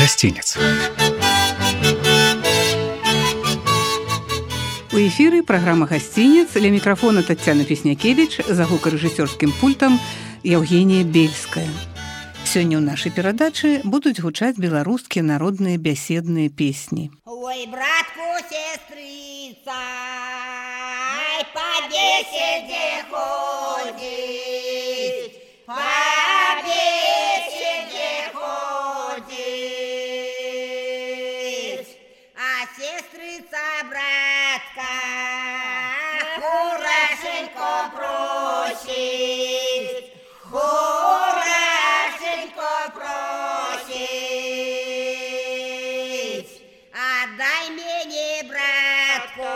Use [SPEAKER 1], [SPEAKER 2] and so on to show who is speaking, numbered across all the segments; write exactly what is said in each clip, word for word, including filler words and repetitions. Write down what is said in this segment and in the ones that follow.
[SPEAKER 1] Гостиниц.
[SPEAKER 2] У эфіры праграма «Гостиниц». Ля мікрафона Таццяна Песнякевіч, за гукарэжысёрскім пультам Евгения Бельская. Сёння ў нашай перадачы будуць гучаць беларускія народныя бяседныя песні.
[SPEAKER 3] Ой, братку, сестрыца, ай, по беседе ходить, по беседе ходить, а сестрыца, братка, хорошенько просит, хорошенько просит, отдай мне, братку,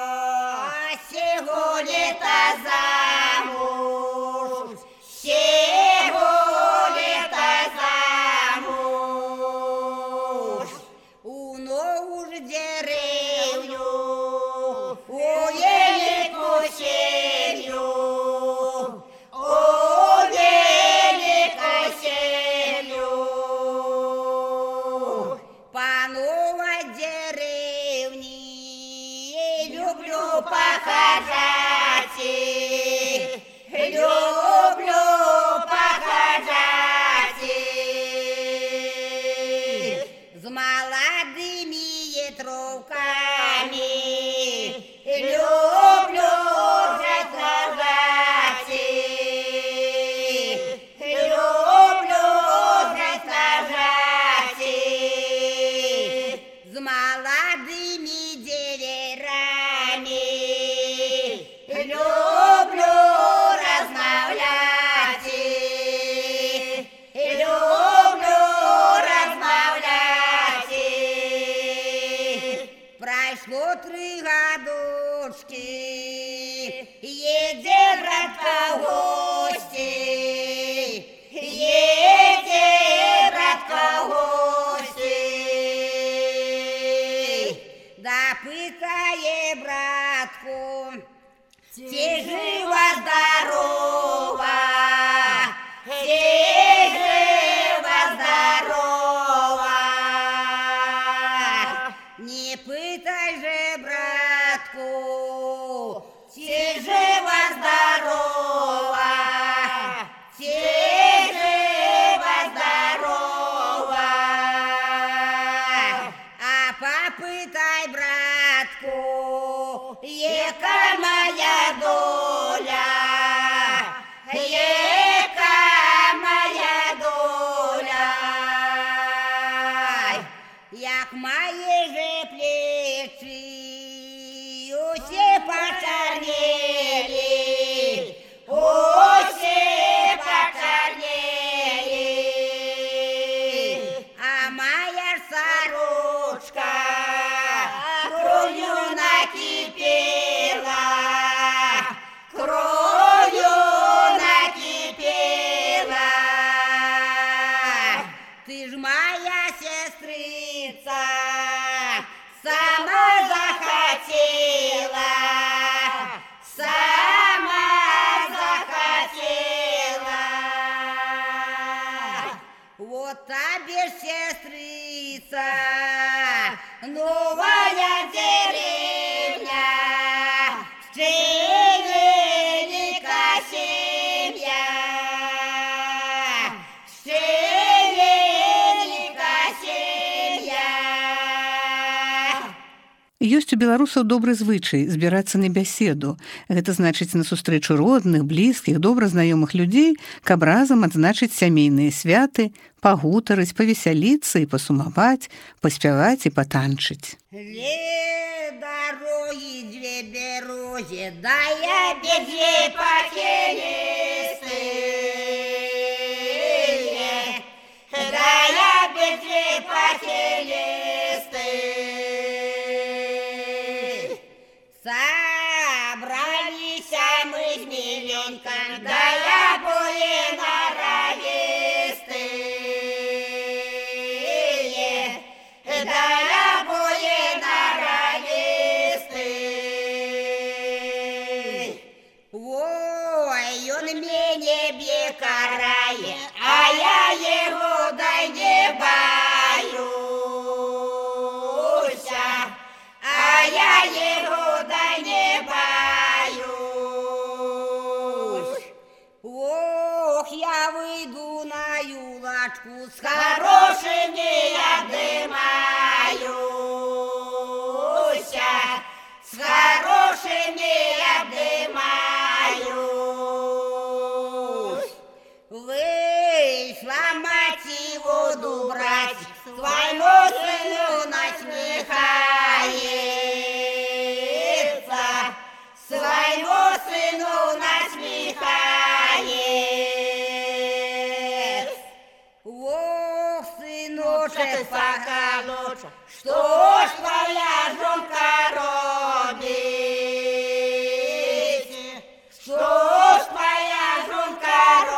[SPEAKER 3] сегодня-то замуж, сегодня-то замуж, у ног деревню, у елику семью, у елику семью, по новой деревне люблю похожать, люблю похожать, с молодыми ветровками люблю разговаривать, люблю разговаривать, с молодыми деревьями люблю размовлять, люблю размовлять. Прошло три годочки, едет братка в гости, едет братка в гости, да пытает братку, те жива-здорова, те жива-здорова. Не пытай же, братку, те жива-здорова, те жива-здорова. А попытай, братку, яка моя доля, яка моя доля, як мої же плечі усі почернели, усі почернели, а моя сорочка кров'ю накипела, кров'ю накипела. Ты ж моя сестрыца, сама захотела, сама захотела. Вот тебе, сестрица, новая деревня, Щелелика семья, Щелелика семья.
[SPEAKER 2] Ёсць у беларусаў добры звычай збірацца на бяседу. Гэта значыць на сустрэчу родных, блізкіх, добра знаёмых людзей, каб разам адзначыць сямейныя святы, пагутарыць, павесяліцца і пасумаваць, паспяваць і патанчыць.
[SPEAKER 3] Две дороги, две бероги, да я беде похилистые, да я беде похилистые. Собрались мы с миллионком, да я более норовистые, да я более норовистые. Ой, он меня бе карає, а я его дай не баю. его да не боюсь.
[SPEAKER 1] Ох, я выйду на юлочку,
[SPEAKER 3] С хорошими я обнимаюсь, с хорошими я обнимаюсь.
[SPEAKER 1] вышла мать и воду брать,
[SPEAKER 3] Своему сыну насмехается, своему сыну насмехается.
[SPEAKER 1] ох, сыночек,
[SPEAKER 3] Поколочек, что ж твоя жонка робит? Что ж твоя жонка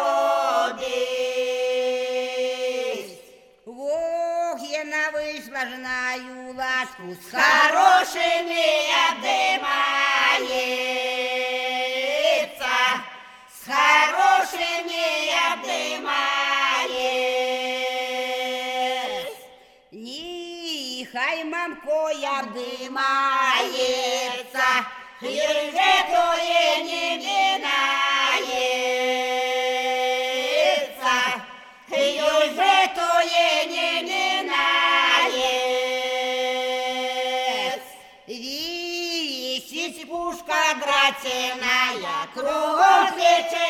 [SPEAKER 3] робит?
[SPEAKER 1] ох, яна вышла ж на юлочку,
[SPEAKER 3] С хорошими обнимается, с хорошими обнимается.
[SPEAKER 1] нехай мамко я
[SPEAKER 3] Обнимается, и же твое не минается, и же твое не минается. Висит пушка дрательная, кругом плечи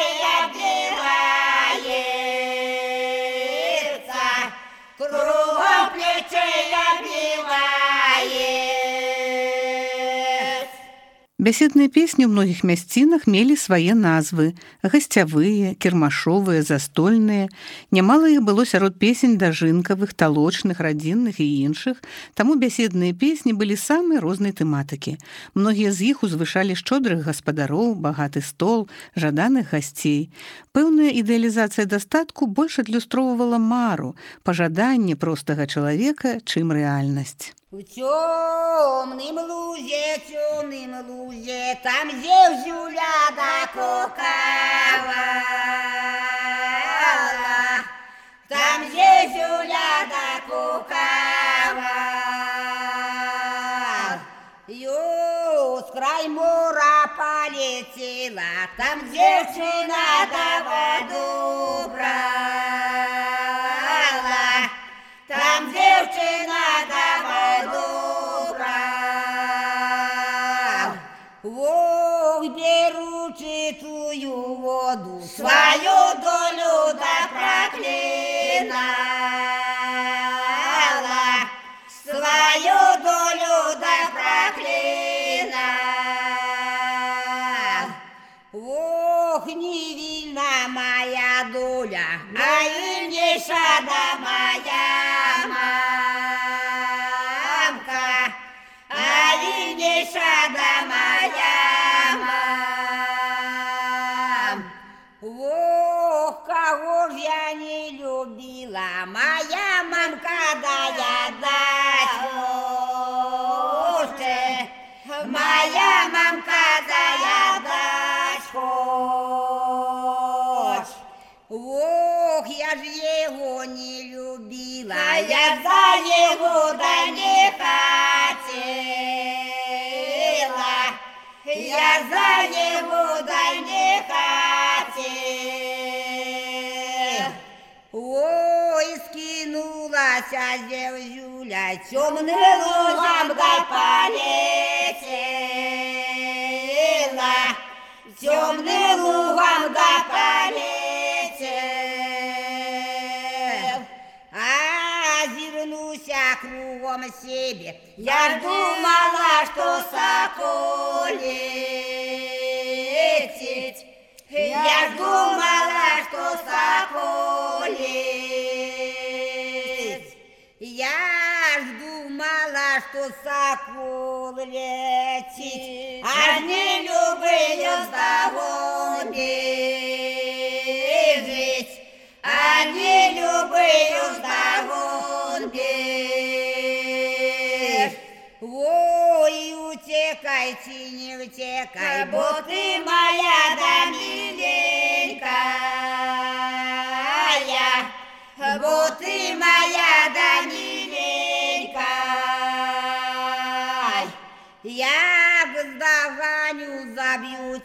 [SPEAKER 3] обвивается, кругом плечи обвивается.
[SPEAKER 2] Бяседныя песні ў многіх мясцінах мелі свае назвы: гасцявыя, кірмашовыя, застольныя. Нямала іх было сярод песень дажынкавых, талочных, радзінных і іншых, таму бяседныя песні былі самай рознай тэматыкі. Многія з іх узвышалі шчодрых гаспадароў, багаты стол, жаданых гасцей. Пэўная ідэалізацыя дастатку больш адлюстроўвала мару, пажаданне простага чалавека, чым рэальнасць.
[SPEAKER 1] в темным лузе, темным лузе, там зев Зюля докуковала,
[SPEAKER 3] Там зев Зюля докуковала.
[SPEAKER 1] ё с край мора полетела, там
[SPEAKER 3] Девчина до воду брала, там девчина до воду брала.
[SPEAKER 1] ох, беручи тую воду,
[SPEAKER 3] Свою долю да проклинала, свою долю да проклинала.
[SPEAKER 1] ох, невинна моя доля,
[SPEAKER 3] А вильнейша да моя мамка, а вильнейша да моя мамка.
[SPEAKER 1] ох, кого ж я не любила, моя мамка, да я дать хочет,
[SPEAKER 3] Моя мамка да я дать хочет.
[SPEAKER 1] ох, я ж его не любила,
[SPEAKER 3] А я за его да не хотела, я за него да не хотела.
[SPEAKER 1] ой, скинулась зев Зюля, темным
[SPEAKER 3] Лугом дай полетела, темным лугом да полетел.
[SPEAKER 1] озирнуся кругом себе,
[SPEAKER 3] Я ж думала, что соколетить, я ж думала, что соколеть.
[SPEAKER 1] я ж думала, что сокол летит,
[SPEAKER 3] Аж не любую здаву бежить, а не любую здаву бежить.
[SPEAKER 1] ой, утекайте, не утекай,
[SPEAKER 3] Бо ты моя да миленькая, бо ты моя да миленькая.
[SPEAKER 1] я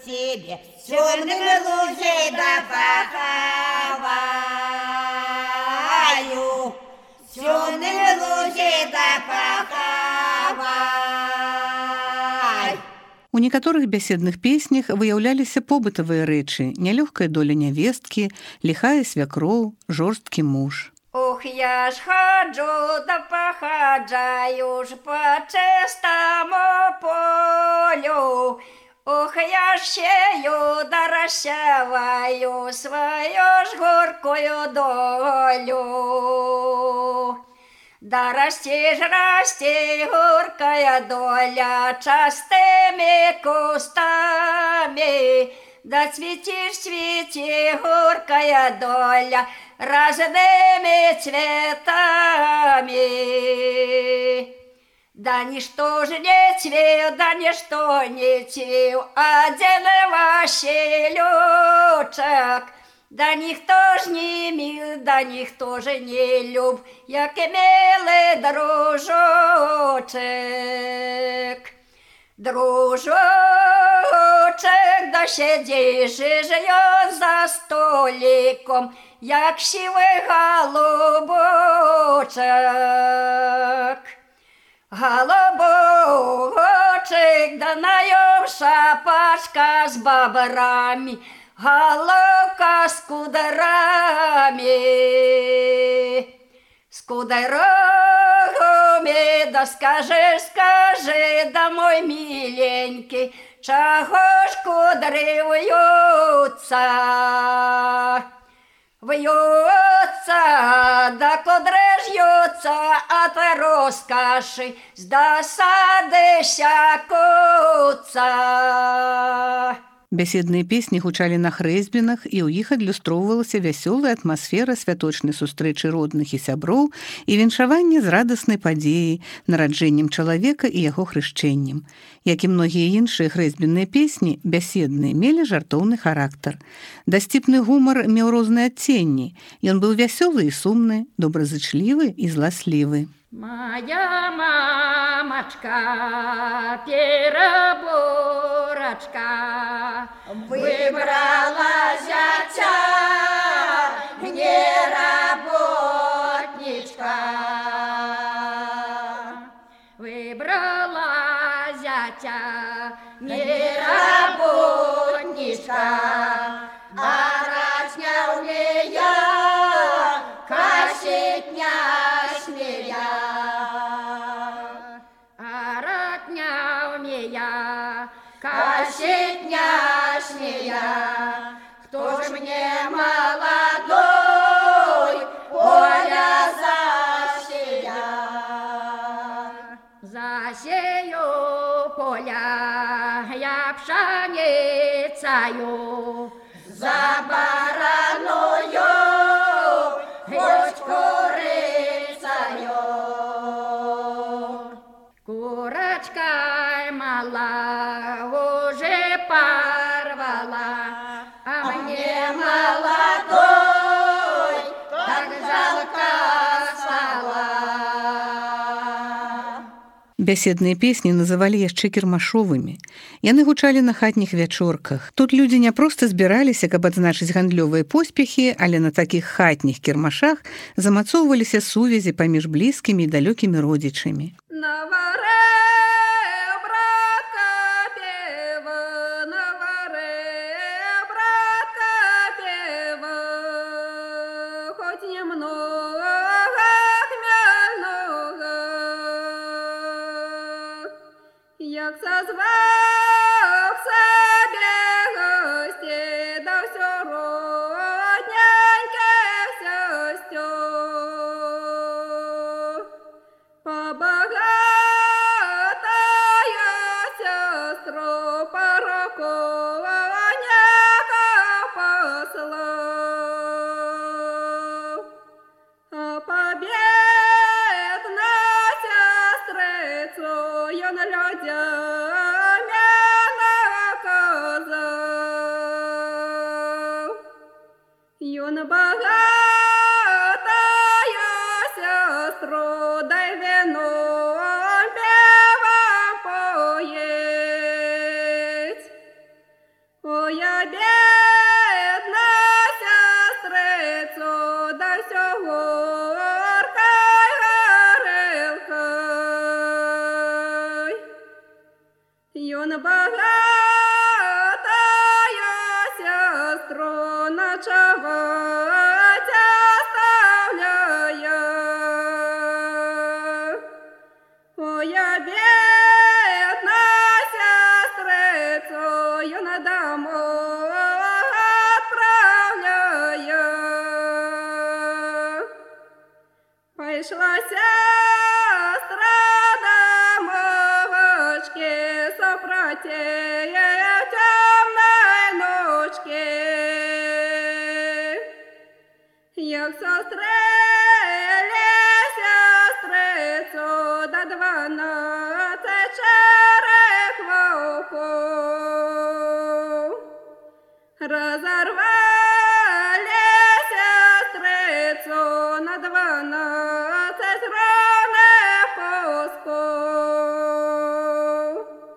[SPEAKER 1] тебе, темным лучей да поховаю, темным лучей да поховай.
[SPEAKER 2] У некаторых бяседных песнях выяўляліся побытавыя рэчы, нялёгкая доля нявесткі, ліхая свякроў, жорсткі муж.
[SPEAKER 4] Ох, я ж хаджу да пахаджаю ж по чистому полю, ох, я ж сею да рассяваю свою ж горкую долю. Да расти ж расти горкая доля частыми кустами, да цветишь, цвети горкая доля разными цветами. Да ничто же не цвел, да ничто не цвел, один Василючек. Да ніхто ж не мил, да ніхто ж не люб, як милий дружочек. Дружочек, да сидиш ж я за столиком, як сивий голубочек. Голубочек, да на нем шапочка с бобрами, головка с кудрами, с кудрами, да скажи, скажи, да мой миленький, чего ж кудри вьются, вьются, да кудри жьются от роскоши, с досады сякутся.
[SPEAKER 2] Бяседныя песні гучалі на хрэсьбінах, і ў іх адлюстроўвалася вясёлая атмасфера святочнай сустрэчы родных і сяброў і віншавання з радаснай падзеяй, нараджэннем чалавека і яго хрышчэннем. Як і многія іншыя хрэсьбінныя песні, бяседныя мелі жартоўны характар. Дасціпны гумар меў розныя адценні. Ён быў вясёлы і сумны, добразычлівы і зласлівы.
[SPEAKER 4] Моя мамочка, переборочка, выбрала зятя, не работничка. Выбрала зятя, не работничка, а разня у меня косить не смея. Косить няшния, кто ж мне молодой поля засея? Засею поля я пшеницею, за бараною хоть курицею. Курочка мала уже порвала, а мне молодой так жалко стало.
[SPEAKER 2] Бяседныя песні называлі яшчэ кірмашовымі. Яны гучалі на хатніх вячорках. Тут людзі не проста збіраліся, каб адзначыць гандлёвыя поспехі, але на такіх хатніх кірмашах замацоўваліся сувязі паміж блізкімі і далёкімі родзічамі.
[SPEAKER 4] Як созвав себе гості, да все родненьких сестер, побагав Прийшлася страда мовочки, сопротивление темной ночки. Як сострели сестрицю до дванадцять черек вовков, разорвали сестрицу на дванадцять ранних кусков.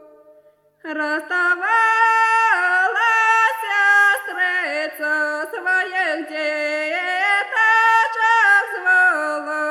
[SPEAKER 4] Расставала сестрица своих деточек звала.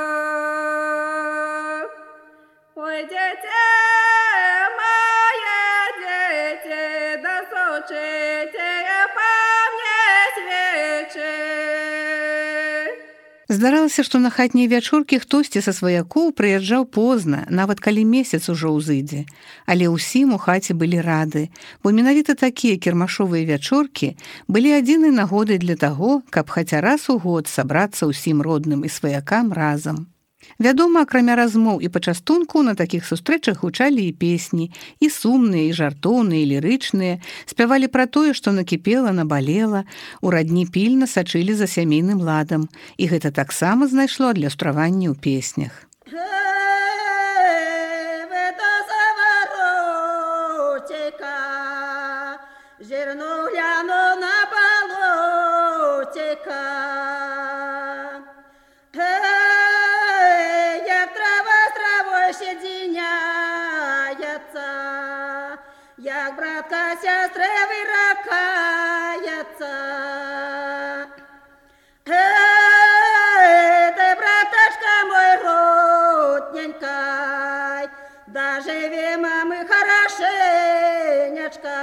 [SPEAKER 4] Ой, дети мои, дети, досучите по мне свечи.
[SPEAKER 2] Здаралася, што на хатнія вячоркі хтосьці са сваякоў прыязджаў позна, нават калі месяц ужо ўзыдзе. Але ўсім у хаце былі рады, бо менавіта такія кірмашовыя вячоркі былі адзінай нагодай для таго, каб хаця раз у год сабрацца ўсім родным і сваякам разам. Вядома, акрамя размоў і пачастунку, на такіх сустрэчах гучалі і песні, і сумныя, і жартоўныя, і лірычныя, спявалі пра тое, што накіпела, набалела, у радні пільна сачылі за сямейным ладам, і гэта таксама знайшло адлюстраванне ў песнях.
[SPEAKER 4] Жирну гляну на болотика. Як братка сестри виракається. Эй, ты, браташка мой родненька, доживем мы хорошенечко.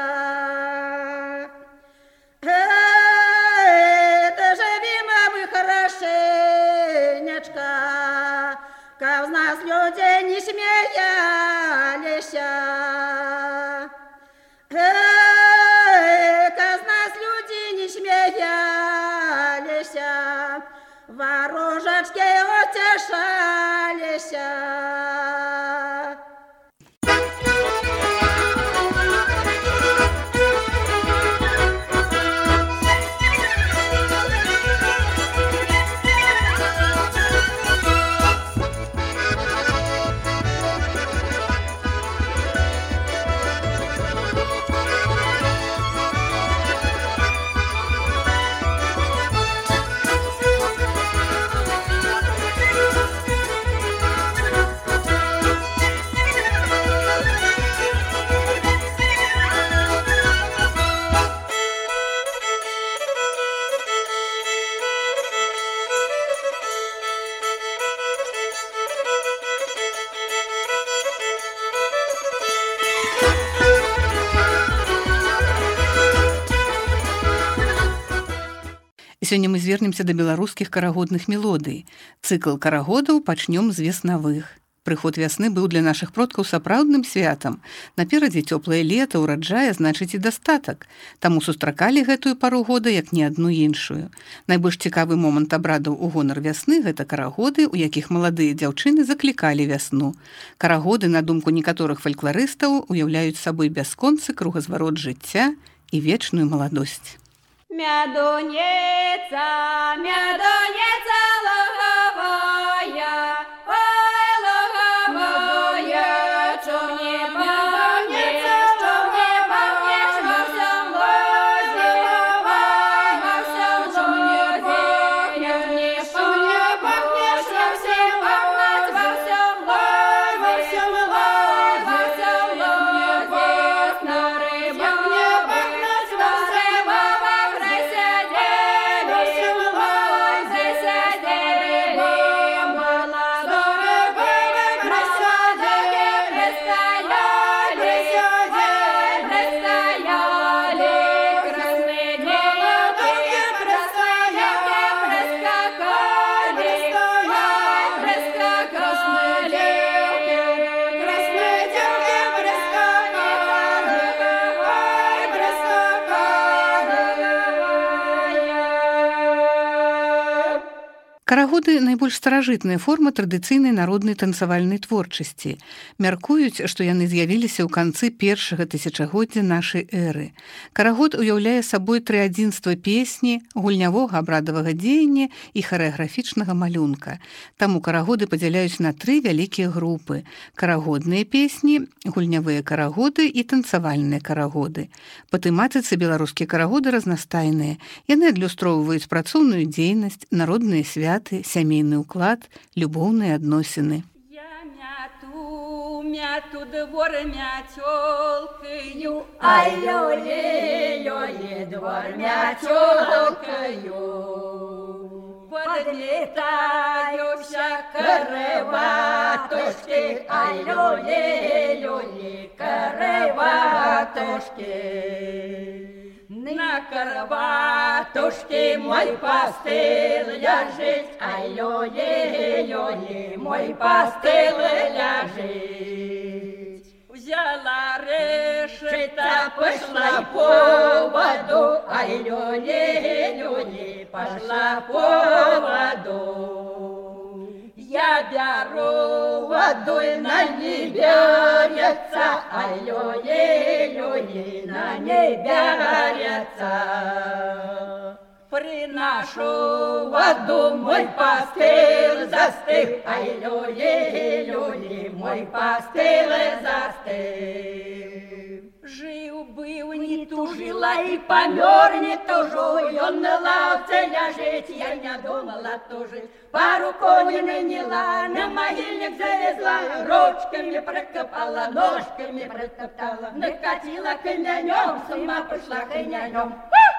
[SPEAKER 4] Эй, доживем мы хорошенечко, как в нас люди не смеялись. Эй, как нас люди не смеялись, ворожечки утешались.
[SPEAKER 2] Сёння мы звернемся да беларускіх карагодных мелодый. Цыкл карагодаў пачнём з веснавых. Прыход вясны быў для нашых продкаў сапраўдным святам. Наперадзе цёплае лета, ураджае, значыць і дастатак. Таму сустракалі гэтую пару года як ні адну іншую. Найбольш цікавы момант абрадаў у гонар вясны гэта карагоды, у якіх маладыя дзяўчыны заклікалі вясну. Карагоды, на думку некаторых фалькларыстаў, уяўляюць сабой бясконцы кругазварот жыцця і вечную маладосць.
[SPEAKER 4] Мядонеца, мядонеца луговая, ой, луговая, чом не пахнешь, чом не пахнешь во всем лозе, во всем лозе, не шум не пахнешь, во всем пахнать, во всем лозе, во всем лозе, во всем лозе, на рыбах не пахнуть, во всем лозе.
[SPEAKER 2] Карагоды найбольш старажытная форма традыцыйнай народнай танцавальнай творчасці. Мяркуюць, што яны з'явіліся ў канцы першага тысячагоддзя нашай эры. Карагод уяўляе сабой трыадзінства песні, гульнявога абрадавага дзеяння і харэаграфічнага малюнка. Таму карагоды падзяляюць на тры вялікія групы: карагодныя песні, гульнявыя карагоды і танцавальныя карагоды. Па тэматыцы беларускія карагоды разнастайныя. Яны адлюстроўваюць працоўную дзейнасць, народныя святы, сямейны ўклад, любоўныя адносіны.
[SPEAKER 4] Я мяту, мяту двор мятёлкаю, ай лёле-лёле, двор мятёлкаю. Подлетаюся караватушки, ай лёле-лёле, караватушки. На караватушке мой пастыл ляжит, ай лёле-лёле, мой пастыл ляжит. Взяла решета, пошла по воду, ай лёле-лёле, пошла по воду. Я беру воду, на ней берется, ай лёле-лёле, на ней берется. Приношу воду, мой пастыл застыл, ай лёле-лёле, мой пастыл застыл. Жил-был, не тужила и помер, не тужу, и он на лавце ляжет, я не думала тужить. Пару коней наняла, на могильник залезла, ручками прокопала, ножками протоптала, накатила конянем, с ума пошла конянем.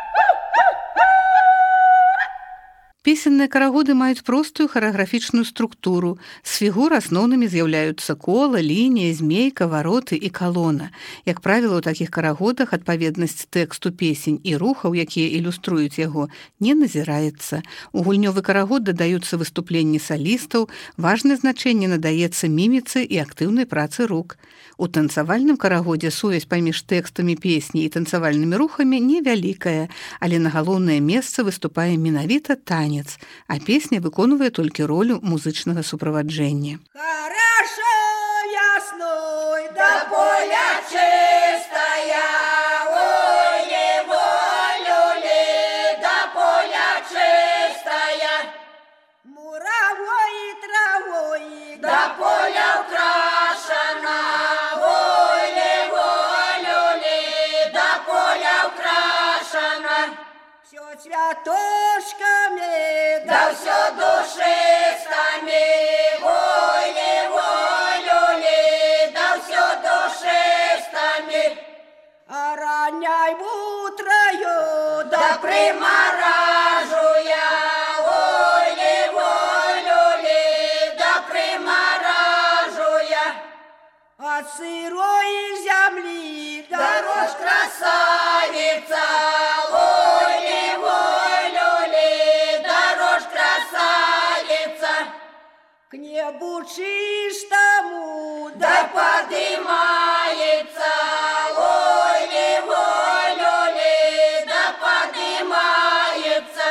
[SPEAKER 2] Песенныя карагоды маюць простую харэаграфічную структуру. З фігур асноўнымі з'яўляюцца кола, лінія, змейка, вароты і калона. Як правіла, у такіх карагодах адпаведнасць тэксту песень і рухаў, якія ілюструюць яго, не назіраецца. У гульнёвы карагод дадаюцца выступленні салістаў, важнае значэнне надаецца міміцы і актыўнай працы рук. У танцавальным карагодзе сувязь паміж тэкстамі песні і танцавальнымі рухамі невялікая, але на галоўнае месца выступае менавіта танец, а песня выконвае толькі ролю музычнага суправаджэння.
[SPEAKER 3] Хорошо ясной до поля чистая, ой, волюли, до поля чистая, муравой и травой до поля украшена, ой, волюли, до поля украшена. Все цветочками, да все душистами, ой, волюли, да все душистами. А ранней утрою, да приморажу я, ой, волюли, да приморажу я. От сырой земли дорожь красавица, ой, волюли, дорожь красавица. К небу чистому да подымается, ой, волюли, да подымается.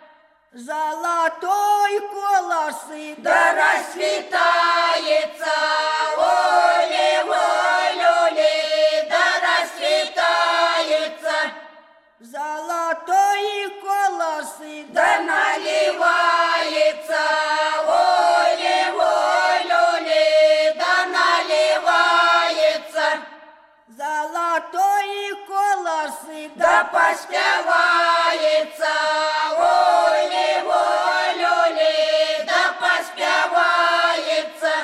[SPEAKER 3] Золотой колосы да расцветается, ой, волюли, да расцветается. Золотой колосы да наливается, ой, волюли, да наливается. Золотой колосы да поспевается, ой, волюли, да поспевается.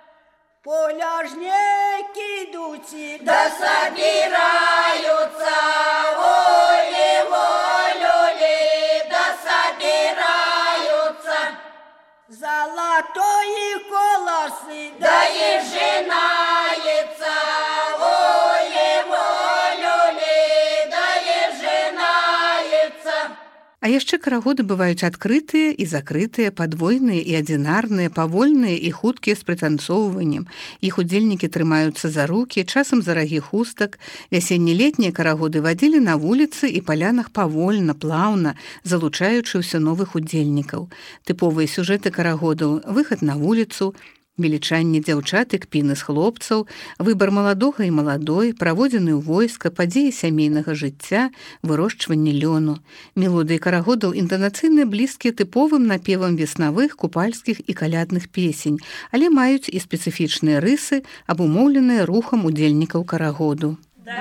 [SPEAKER 3] Поляжники идут да собираются, ой, волюли, да собираются. Золотой колосы да ежинается, ой, волюли, да ежинается.
[SPEAKER 2] А яшчэ карагоды бываюць адкрытыя і закрытыя, падвойныя і адзінарныя, павольныя і хуткія з прытанцоўваннем. Іх удзельнікі трымаюцца за рукі, часам за рагі хустак. Вясенне-летнія карагоды вадзілі на вуліцы і палянах павольна, плаўна, залучаючы ўсё новых удзельнікаў. Тыповыя сюжэты карагодаў: выхад на вуліцу, велічанне дзяўчат і кпіны з хлопцаў, выбар маладога і маладой, праводзіны ў войска, падзеі сямейнага жыцця, вырошчванне лёну. Мелодыі карагодаў інтанацыйна блізкія тыповым напевам веснавых, купальскіх і калядных песень, але маюць і спецыфічныя рысы, абумоўленыя рухам удзельнікаў карагоду.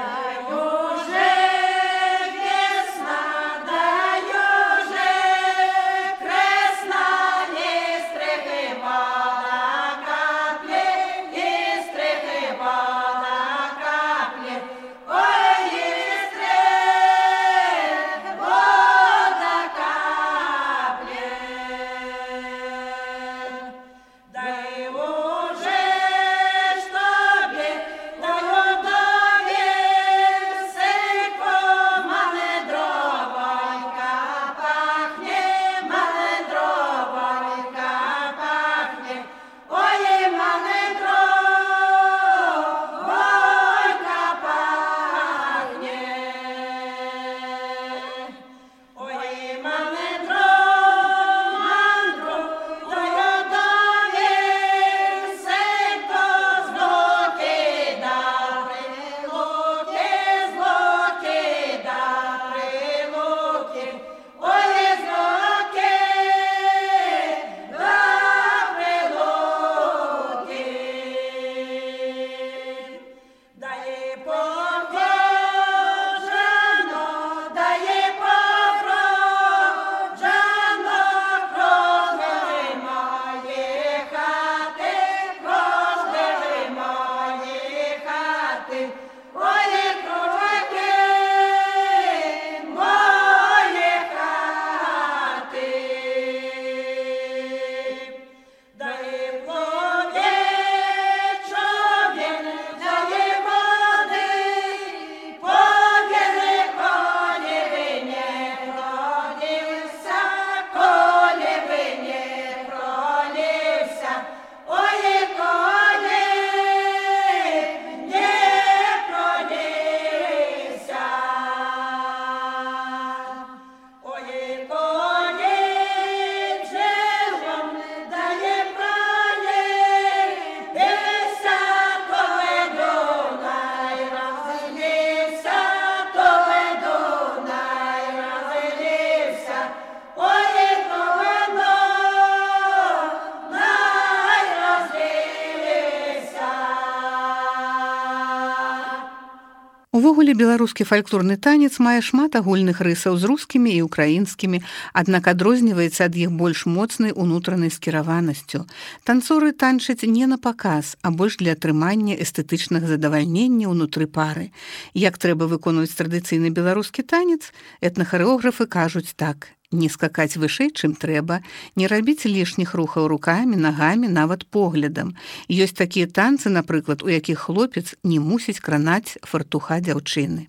[SPEAKER 2] Увогуле, беларускі фальклорны танец мае шмат агульных рысаў з рускімі і украінскімі, аднак адрозніваецца ад іх больш моцнай унутранай скіраванасцю. Танцоры танчаць не на паказ, а больш для атрымання эстэтычнага задавальнення ўнутры пары. Як трэба выконваць традыцыйны беларускі танец, этнахарэографы кажуць так: не скакаць вышэй, чым трэба, не рабіць лішніх рухаў рукамі, нагамі, нават поглядам. Ёсць такія танцы, напрыклад, у якіх хлопец не мусіць кранаць фартуха дзяўчыны.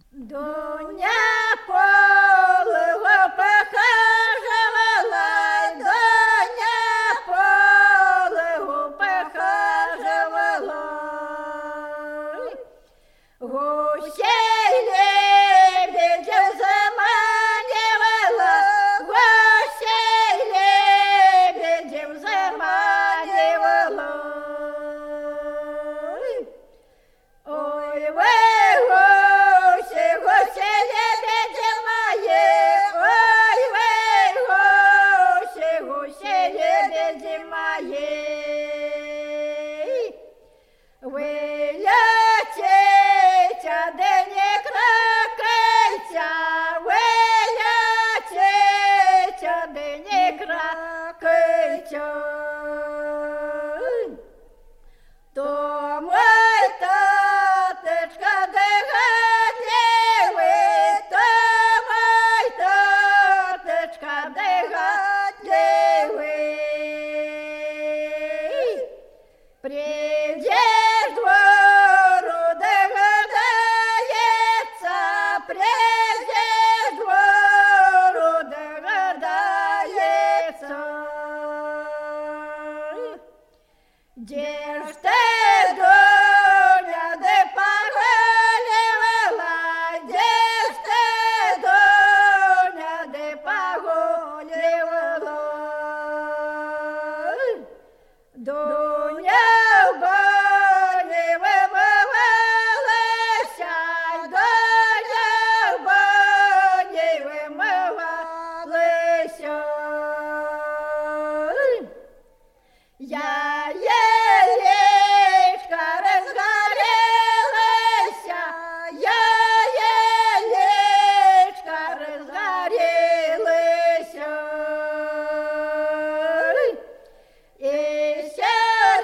[SPEAKER 4] Дуня полыго пахажавала, Дуня полыго пахажавала. Гусей лебедзяў заманівала, гусей лебедзяў заманівала. Ой, вы, гуси, гуси, лебеди мои, ой, вы, гуси, гуси, лебеди мои. Вы летите, да не кракайте, вы летите, да не кракайте. То мой таточка догадливый, то мой таточка догадливый. Придешь двору, догадается, придешь двору, догадается. Де ж ти, доня, де погулювала? Де ж ти, доня, де погулювала? Доня в бані вимивалася, доня в бані вимивалася. Я яєчка розгорілася, я яєчка розгорілася. І ще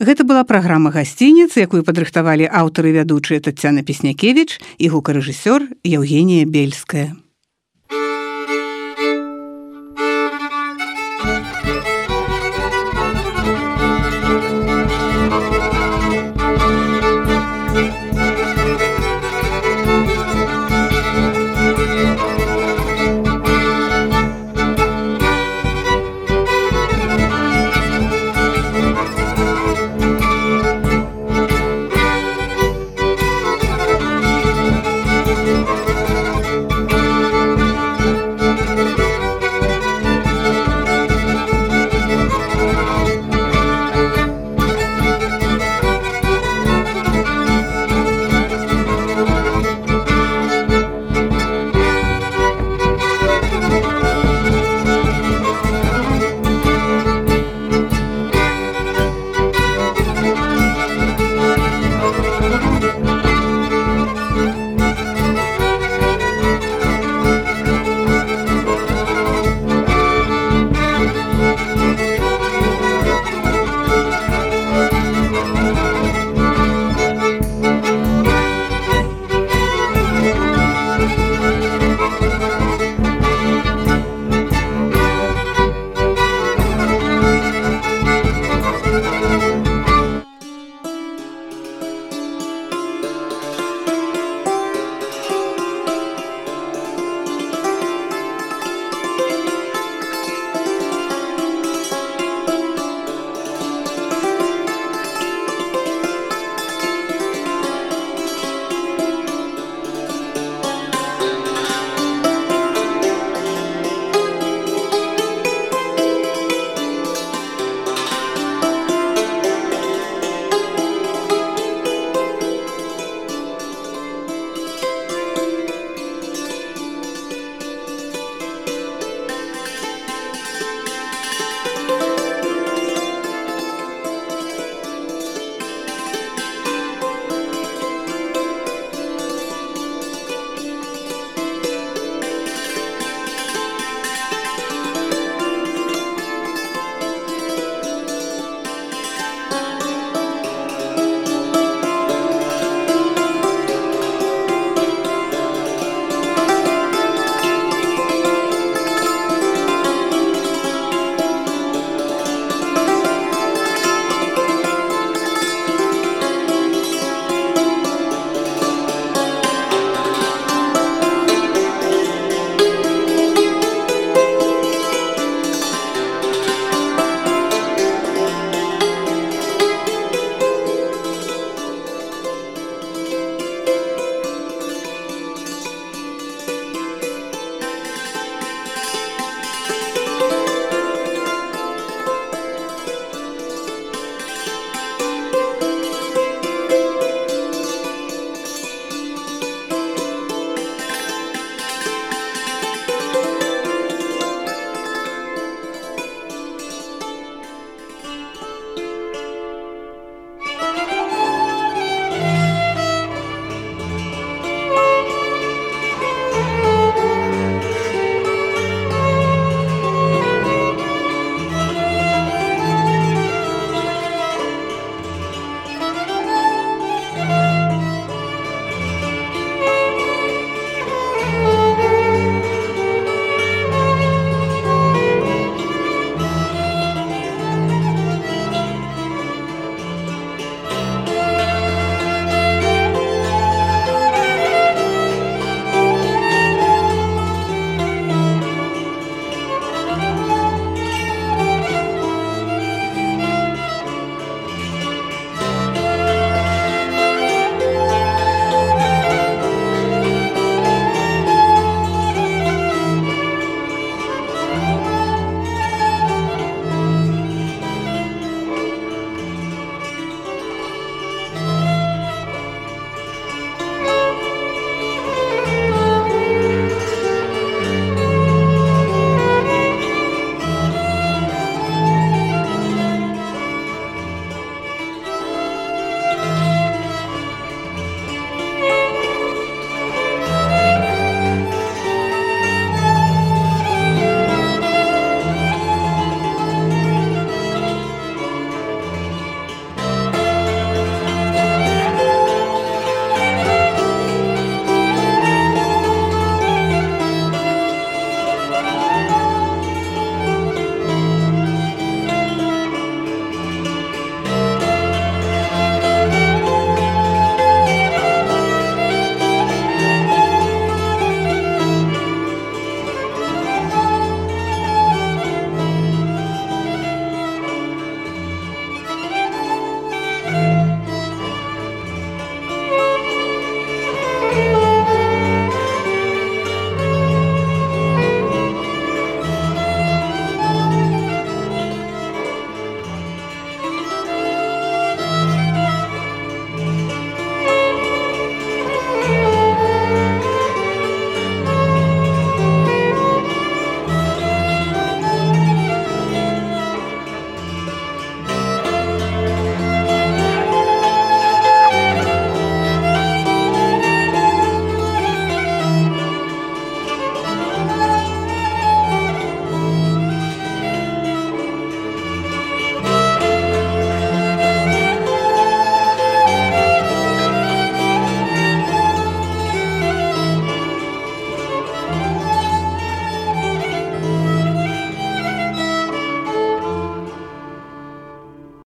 [SPEAKER 2] Гэта была праграма «Гасцініц», якую падрыхтавалі аўтары і вядучыя Таццяна Песнякевіч і гукарэжысёр Яўгенія Бельская.